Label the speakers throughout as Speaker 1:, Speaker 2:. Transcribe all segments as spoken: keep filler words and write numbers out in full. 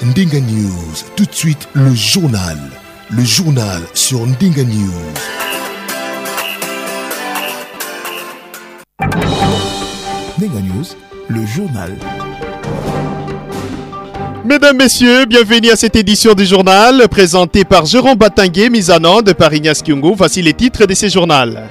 Speaker 1: Ndinga News, tout de suite le journal. Le journal sur Ndinga News. Ndinga News, le journal.
Speaker 2: Mesdames, Messieurs, bienvenue à cette édition du journal présentée par Jérôme Batangué, mise en onde par Ignace Kyungu. Voici les titres de ce journal.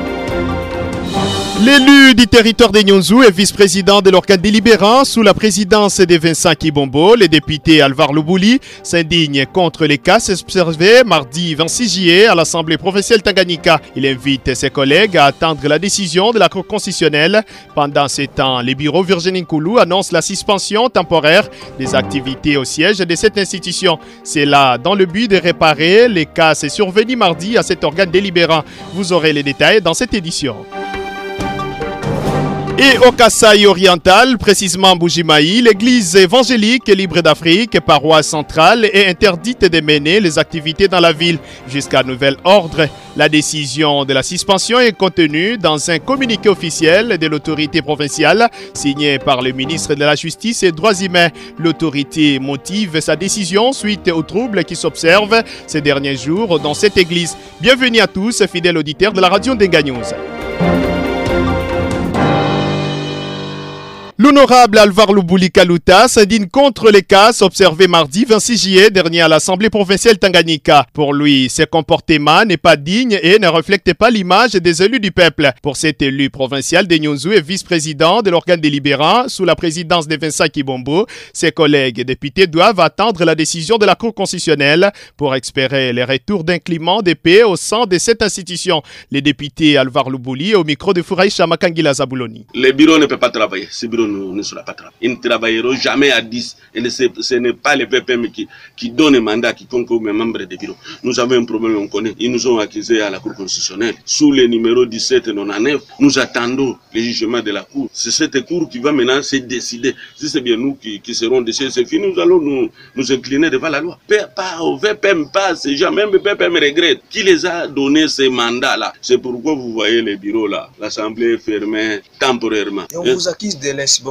Speaker 2: L'élu du territoire de Nyonzou est vice-président de l'organe délibérant sous la présidence de Vincent Kibombo. Le député Alvar Loubouli s'indigne contre les cas observés mardi vingt-six juillet à l'Assemblée provinciale Tanganyika. Il invite ses collègues à attendre la décision de la Cour constitutionnelle. Pendant ce temps, les bureaux Virginie Nkoulou annoncent la suspension temporaire des activités au siège de cette institution. C'est là dans le but de réparer les cas survenus mardi à cet organe délibérant. Vous aurez les détails dans cette édition. Et au Kasaï oriental, précisément Boujimaï, l'église évangélique libre d'Afrique, paroisse centrale, est interdite de mener les activités dans la ville jusqu'à nouvel ordre. La décision de la suspension est contenue dans un communiqué officiel de l'autorité provinciale signé par le ministre de la Justice et des Droits humains. L'autorité motive sa décision suite aux troubles qui s'observent ces derniers jours dans cette église. Bienvenue à tous, fidèles auditeurs de la radio Ndinga News. L'honorable Alvar Loubouli Kaluta s'indigne contre les cas observés mardi vingt-six juillet dernier à l'Assemblée provinciale Tanganyika. Pour lui, ce comportement n'est pas digne et ne reflète pas l'image des élus du peuple. Pour cet élu provincial de Nyonzou et vice-président de l'organe délibérant sous la présidence de Vincent Kibombo, ses collègues députés doivent attendre la décision de la Cour constitutionnelle pour espérer le retour d'un climat de paix au sein de cette institution. Les députés Alvar Loubouli au micro de Fouraï Chamakangila Zabouloni.
Speaker 3: Les bureaux ne peuvent pas travailler. Ces bureaux ne sera pas travaillé. Ils ne travailleront jamais à dix. Et ce n'est pas les V P M qui, qui donnent un mandat qui compte comme membres des bureaux. Nous avons un problème, on connaît. Ils nous ont accusés à la Cour constitutionnelle. Sous le numéro dix-sept quatre-vingt-dix-neuf, nous attendons le jugement de la Cour. C'est cette Cour qui va maintenant se décider. Si c'est bien nous qui, qui serons décidés, c'est fini, nous allons nous, nous incliner devant la loi. Pas au V P M, pas ces gens. Même le V P M regrette. Qui les a donné ces mandats-là? C'est pourquoi vous voyez les bureaux là. L'Assemblée est fermée temporairement.
Speaker 4: Et on vous accuse de l'insubordination.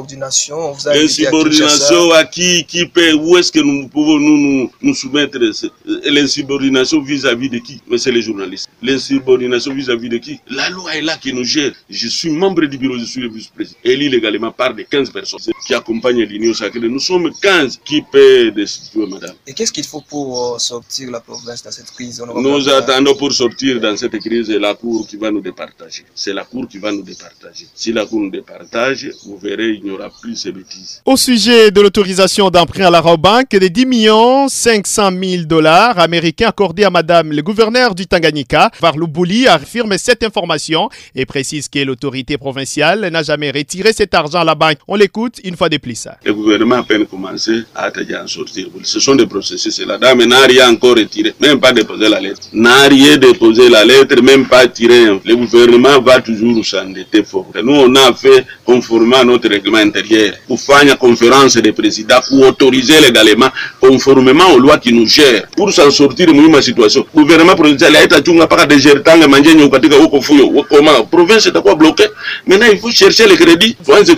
Speaker 3: L'insubordination à qui, qui paie? Où est-ce que nous pouvons nous, nous, nous soumettre? L'insubordination vis-à-vis de qui? Mais c'est les journalistes. L'insubordination vis-à-vis de qui? La loi est là qui nous gère. Je suis membre du bureau, je suis le vice-président. Élu légalement par des quinze personnes qui accompagnent l'Union sacrée. Nous sommes quinze qui paient des situations, madame.
Speaker 4: Et qu'est-ce qu'il faut pour sortir la province dans cette crise?
Speaker 3: Nous attendons pour sortir dans cette crise la Cour qui va nous départager. C'est la Cour qui va nous départager. Si la Cour nous départage, vous verrez, il n'y aura plus ces bêtises.
Speaker 2: Au sujet de l'autorisation d'emprunt à la Rabobank de dix millions cinq cent mille dollars américains accordés à madame le gouverneur du Tanganyika, Alvar Loubouli affirme cette information et précise que l'autorité provinciale n'a jamais retiré cet argent à la banque. On l'écoute une fois de plus.
Speaker 3: Le gouvernement a peine commencé à en sortir. Ce sont des processus. La dame n'a rien encore retiré, même pas déposé la lettre. N'a rien déposé la lettre, même pas tiré. Le gouvernement va toujours s'endetter fort. Nous, on a fait conformément à notre règlement intérieur pour faire une conférence des présidents pour autoriser légalement conformément aux lois qui nous gèrent pour s'en sortir de la situation. Le gouvernement provincial a été à des gérants de manger au katika au fuyo comment province est quoi bloqué. Maintenant il faut chercher les crédits.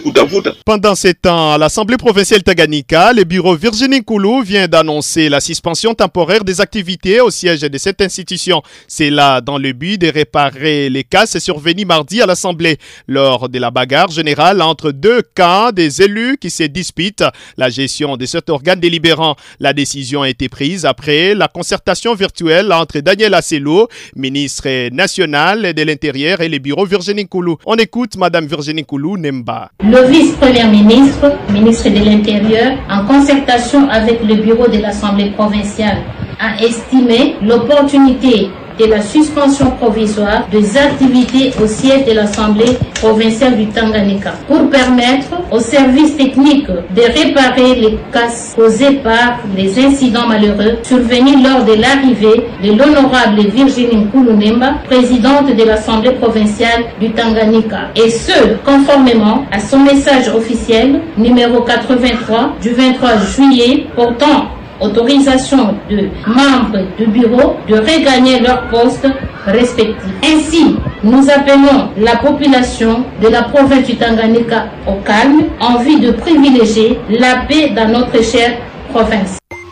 Speaker 2: Pendant ces temps, à l'Assemblée provinciale Tanganyika, le bureau Virginie Nkoulou vient d'annoncer la suspension temporaire des activités au siège de cette institution. C'est là dans le but de réparer les cas survenus mardi à l'Assemblée lors de la bagarre générale entre deux camps des élus qui se disputent la gestion de cet organe délibérant. La décision a été prise après la concertation virtuelle entre Daniel Asselo, ministre national de l'Intérieur, et le bureau Virginie Nkoulou. On écoute madame Virginie Nkoulou Nemba.
Speaker 5: Le vice-premier ministre, ministre de l'Intérieur, en concertation avec le bureau de l'Assemblée provinciale, a estimé l'opportunité de la suspension provisoire des activités au siège de l'Assemblée provinciale du Tanganyika pour permettre aux services techniques de réparer les casses causées par les incidents malheureux survenus lors de l'arrivée de l'honorable Virginie Nkoulou Nemba, présidente de l'Assemblée provinciale du Tanganyika, et ce, conformément à son message officiel numéro quatre-vingt-trois du vingt-trois juillet portant autorisation de membres du bureau de regagner leurs postes respectifs. Ainsi, nous appelons la population de la province du Tanganyika au calme en vue de privilégier la paix dans notre chère province.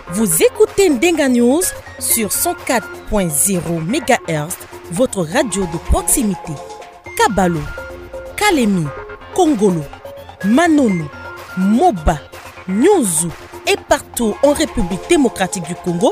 Speaker 6: Vous écoutez Ndenga News sur cent quatre point zéro mégahertz, votre radio de proximité. Kabalo, Kalemi, Kongolo, Manono, Moba, Nyuzu et partout en République démocratique du Congo.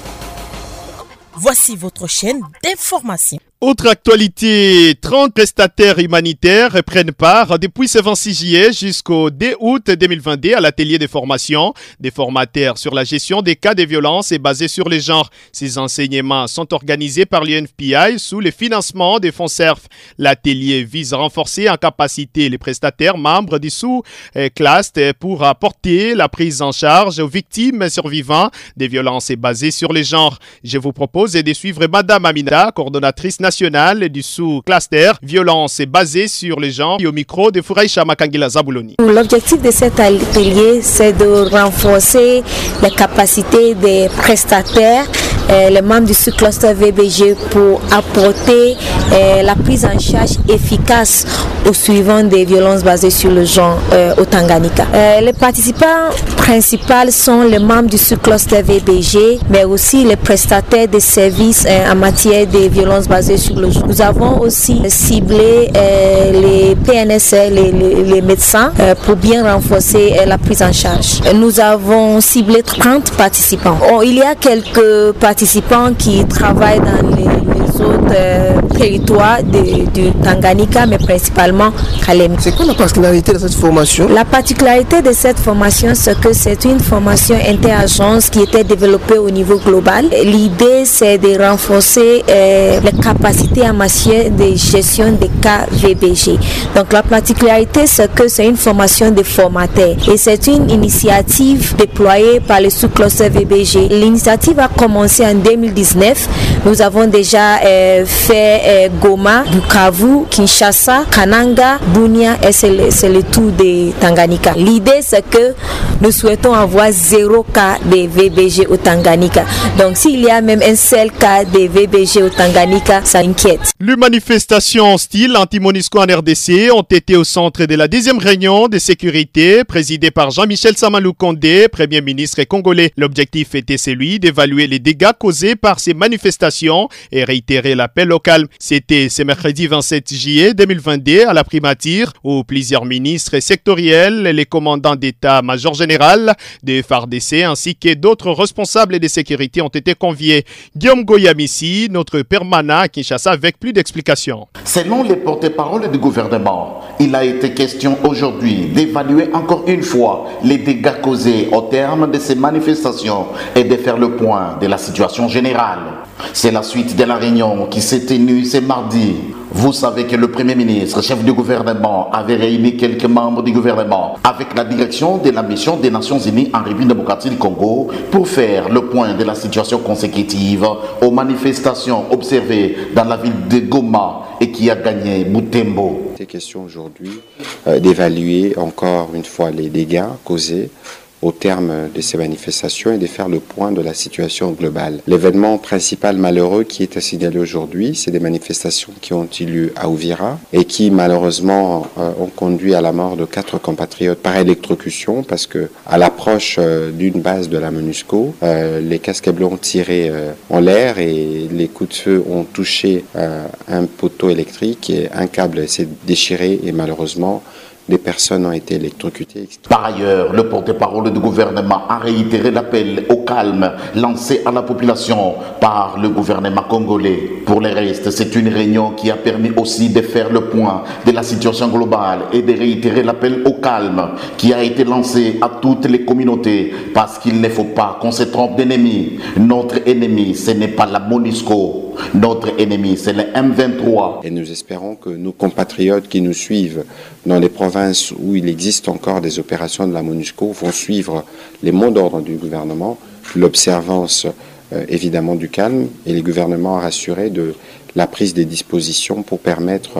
Speaker 6: Voici votre chaîne d'information.
Speaker 2: Autre actualité, trente prestataires humanitaires prennent part depuis ce vingt-six juillet jusqu'au deux août deux mille vingt-deux à l'atelier de formation des formateurs sur la gestion des cas de violence et basés sur les genres. Ces enseignements sont organisés par l'U N F P I sous le financement des fonds C E R F. L'atelier vise à renforcer en capacité les prestataires membres du sous-cluster pour apporter la prise en charge aux victimes survivantes des violences et basées sur les genres. Je vous propose de suivre Madame Amina, coordonnatrice nationale du sous-cluster violence basée sur les genres, et au micro de Furaïcha Makangila Zabouloni.
Speaker 7: L'objectif de cet atelier, c'est de renforcer les capacités des prestataires, euh, les membres du sous-cluster V B G, pour apporter euh, la prise en charge efficace aux suivants des violences basées sur le genre euh, au Tanganyika. Euh, les participants principaux sont les membres du sous-cluster V B G, mais aussi les prestataires des services euh, en matière de violences basées sur le genre. Nous avons aussi ciblé euh, les P N S, les, les, les médecins, euh, pour bien renforcer euh, la prise en charge. Nous avons ciblé trente participants. Oh, il y a quelques participants qui travaillent dans les, les autres euh, territoires de, du Tanganyika, mais principalement Kalemi.
Speaker 8: C'est quoi la particularité de cette formation?
Speaker 7: La particularité de cette formation, c'est que c'est une formation interagence qui était développée au niveau global. L'idée, c'est de renforcer euh, les capacités en matière de gestion des cas V B G. Donc la particularité, c'est que c'est une formation de formateurs et c'est une initiative déployée par le sous-cluster V B G. L'initiative a commencé en deux mille dix-neuf. Nous avons déjà euh, fait euh, Goma, Bukavu, Kinshasa, Kananga, Bunia et c'est le, c'est le tout de Tanganyika. L'idée, c'est que nous souhaitons avoir zéro cas de V B G au Tanganyika. Donc s'il y a même un seul cas de V B G au Tanganyika, ça inquiète.
Speaker 2: Les manifestations style anti-MONUSCO en R D C ont été au centre de la deuxième réunion de sécurité présidée par Jean-Michel Samalou Kondé, Premier ministre congolais. L'objectif était celui d'évaluer les dégâts causés par ces manifestations et réitérer l'appel au calme. C'était ce mercredi vingt-sept juillet deux mille vingt-deux à la primature où plusieurs ministres sectoriels, les commandants d'état-major général de F A R D C ainsi que d'autres responsables de sécurité ont été conviés. Guillaume Goyamissi, notre permanent à Kinshasa, avec plus d'explications.
Speaker 9: Selon les porte-paroles du gouvernement, il a été question aujourd'hui d'évaluer encore une fois les dégâts causés au terme de ces manifestations et de faire le point de la situation générale. C'est la suite de la réunion qui s'est tenue ce mardi. Vous savez que le Premier ministre, chef du gouvernement, avait réuni quelques membres du gouvernement avec la direction de la mission des Nations Unies en République démocratique du Congo pour faire le point de la situation consécutive aux manifestations observées dans la ville de Goma et qui a gagné Butembo.
Speaker 10: Il est question aujourd'hui euh, d'évaluer encore une fois les dégâts causés au terme de ces manifestations et de faire le point de la situation globale. L'événement principal malheureux qui est à signaler aujourd'hui, c'est des manifestations qui ont eu lieu à Uvira et qui malheureusement euh, ont conduit à la mort de quatre compatriotes par électrocution parce que à l'approche euh, d'une base de la MONUSCO, euh, les casques bleus ont tiré euh, en l'air et les coups de feu ont touché euh, un poteau électrique et un câble s'est déchiré et malheureusement des personnes ont été électrocutées.
Speaker 9: Par ailleurs, le porte-parole du gouvernement a réitéré l'appel au calme lancé à la population par le gouvernement congolais. Pour le reste, c'est une réunion qui a permis aussi de faire le point de la situation globale et de réitérer l'appel au calme qui a été lancé à toutes les communautés parce qu'il ne faut pas qu'on se trompe d'ennemi. Notre ennemi, ce n'est pas la MONUSCO. Notre ennemi, c'est le M vingt-trois.
Speaker 10: Et nous espérons que nos compatriotes qui nous suivent dans les provinces où il existe encore des opérations de la MONUSCO vont suivre les mots d'ordre du gouvernement, l'observance euh, évidemment du calme et le gouvernement a rassuré de la prise des dispositions pour permettre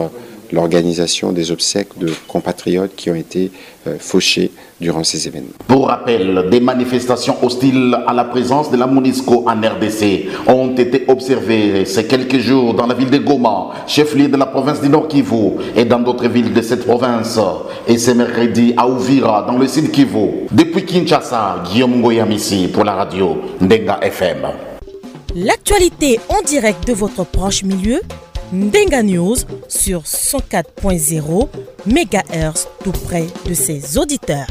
Speaker 10: l'organisation des obsèques de compatriotes qui ont été euh, fauchés durant ces événements.
Speaker 9: Pour rappel, des manifestations hostiles à la présence de la MONUSCO en R D C ont été observées ces quelques jours dans la ville de Goma, chef-lieu de la province du Nord Kivu, et dans d'autres villes de cette province. Et ce mercredi à Uvira, dans le Sud Kivu. Depuis Kinshasa, Guillaume Ngoyamissi pour la radio Ndenga F M.
Speaker 6: L'actualité en direct de votre proche milieu, Ndenga News sur cent quatre point zéro mégahertz tout près de ses auditeurs.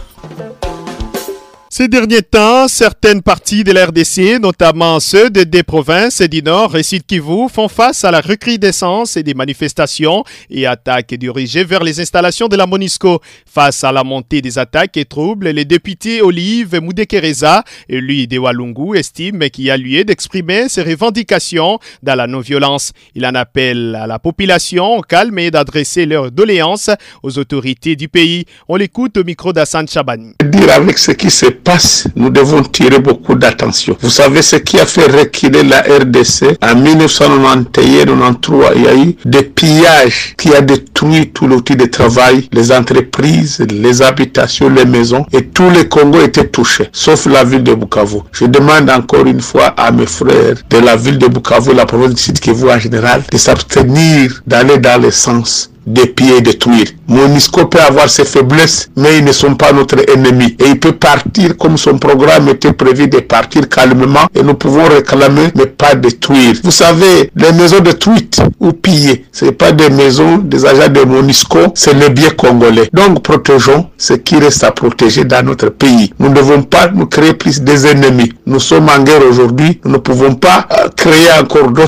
Speaker 2: Ces derniers temps, certaines parties de la R D C, notamment ceux de des provinces du Nord et Sud Kivu, font face à la recrudescence des manifestations et attaques dirigées vers les installations de la MONUSCO. Face à la montée des attaques et troubles, le député Olive Moudekereza, élu de Walungu, estime qu'il y a lieu d'exprimer ses revendications dans la non-violence. Il en appelle à la population au calme et d'adresser leurs doléances aux autorités du pays. On l'écoute au micro d'Hassan Chabani.
Speaker 11: Dire avec ce qui se passe, nous devons tirer beaucoup d'attention. Vous savez ce qui a fait reculer la R D C en mille neuf cent quatre-vingt-onze quatre-vingt-treize, il y a eu des pillages qui a détruit tout l'outil de travail, les entreprises, les habitations, les maisons, et tous les Congos étaient touchés, sauf la ville de Bukavu. Je demande encore une fois à mes frères de la ville de Bukavu, la province du Sud Kivu en général, de s'abstenir d'aller dans le sens des pieds et détruire. MONUSCO peut avoir ses faiblesses, mais ils ne sont pas notre ennemi. Et il peut partir comme son programme était prévu de partir calmement, et nous pouvons réclamer, mais pas détruire. Vous savez, les maisons détruites ou pillées, ce n'est pas des maisons des agents de MONUSCO, c'est les biens congolais. Donc protégeons ce qui reste à protéger dans notre pays. Nous ne devons pas nous créer plus des ennemis. Nous sommes en guerre aujourd'hui, nous ne pouvons pas euh, créer encore d'autres.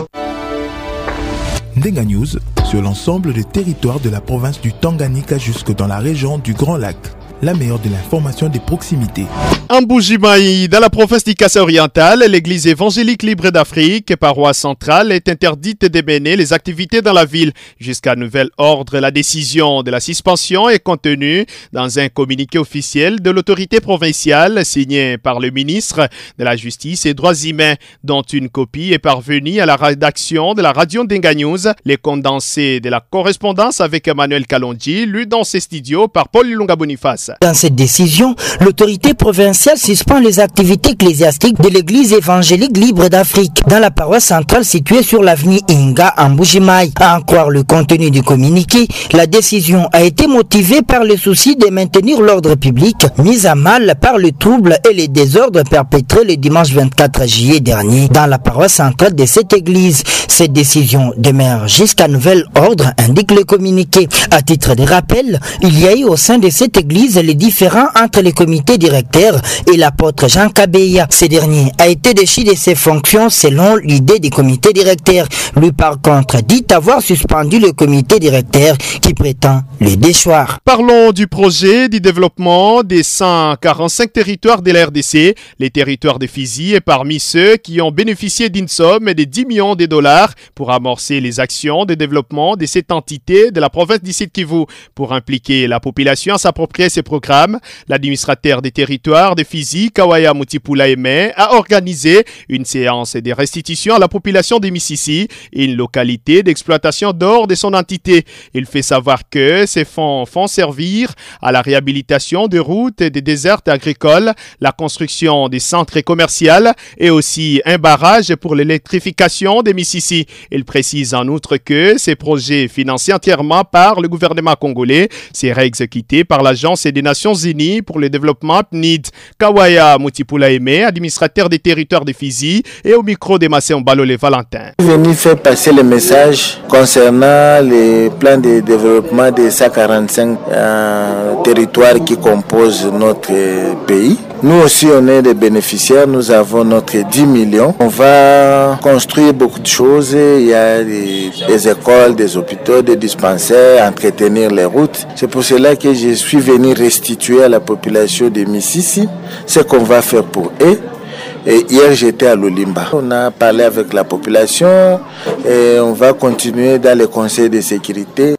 Speaker 12: Ndenga News sur l'ensemble des territoires de la province du Tanganyika jusque dans la région du Grand Lac. La meilleure de l'information des proximités.
Speaker 2: En Mbuji-Mayi, dans la province du Kassai oriental, l'église évangélique libre d'Afrique, paroisse centrale, est interdite de mener les activités dans la ville. Jusqu'à nouvel ordre, la décision de la suspension est contenue dans un communiqué officiel de l'autorité provinciale signé par le ministre de la Justice et Droits humains, dont une copie est parvenue à la rédaction de la radio Ndenga News. Les condensés de la correspondance avec Emmanuel Kalonji, lu dans ses studios par Paul Ilunga Boniface.
Speaker 13: Dans cette décision, l'autorité provinciale suspend les activités ecclésiastiques de l'église évangélique libre d'Afrique dans la paroisse centrale située sur l'avenue Inga en Mbuji-Mayi. À en croire le contenu du communiqué, la décision a été motivée par le souci de maintenir l'ordre public mis à mal par le trouble et les désordres perpétrés le dimanche vingt-quatre juillet dernier dans la paroisse centrale de cette église. Cette décision demeure jusqu'à nouvel ordre, indique le communiqué. À titre de rappel, il y a eu au sein de cette église les différends entre les comités directeurs et l'apôtre Jean Kabeya. Ce dernier a été déchu de ses fonctions selon l'idée du comité directeur. Lui, par contre, dit avoir suspendu le comité directeur qui prétend le déchoir.
Speaker 2: Parlons du projet du développement des cent quarante-cinq territoires de la R D C. Les territoires de Fizi est parmi ceux qui ont bénéficié d'une somme de dix millions de dollars pour amorcer les actions de développement de cette entité de la province du Sud Kivu. Pour impliquer la population à s'approprier ces programmes, l'administrateur des territoires de Fizi, Kawaya Mutipula Aimé, a organisé une séance de restitution à la population de Mississi, une localité d'exploitation d'or de son entité. Il fait savoir que ces fonds font servir à la réhabilitation des routes et des déserts agricoles, la construction des centres commerciaux et aussi un barrage pour l'électrification de Mississi. Il précise en outre que ces projets financés entièrement par le gouvernement congolais seraient exécutés par l'Agence des Nations Unies pour le développement P N I D. Kawaya Mutipula Aimé, administrateur des territoires de Fizi, et au micro de Massé Ombalole Valentin.
Speaker 14: Je suis venu faire passer le message concernant les plans de développement des cent quarante-cinq euh, territoires qui composent notre pays. Nous aussi, on est des bénéficiaires, nous avons notre dix millions. On va construire beaucoup de choses, il y a des, des écoles, des hôpitaux, des dispensaires, entretenir les routes. C'est pour cela que je suis venu restituer à la population de Mississi ce qu'on va faire pour eux. Et hier, j'étais à l'Olimba. On a parlé avec la population et on va continuer dans les conseils de sécurité.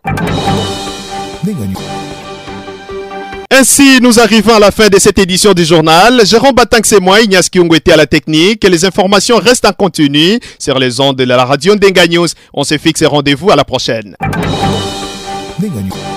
Speaker 2: Ainsi, nous arrivons à la fin de cette édition du journal. Jérôme Batang, c'est moi, Ignace Kiungo était à la technique. Les informations restent en continu sur les ondes de la radio Ndenga News. On se fixe rendez-vous à la prochaine.
Speaker 12: Ndenga News.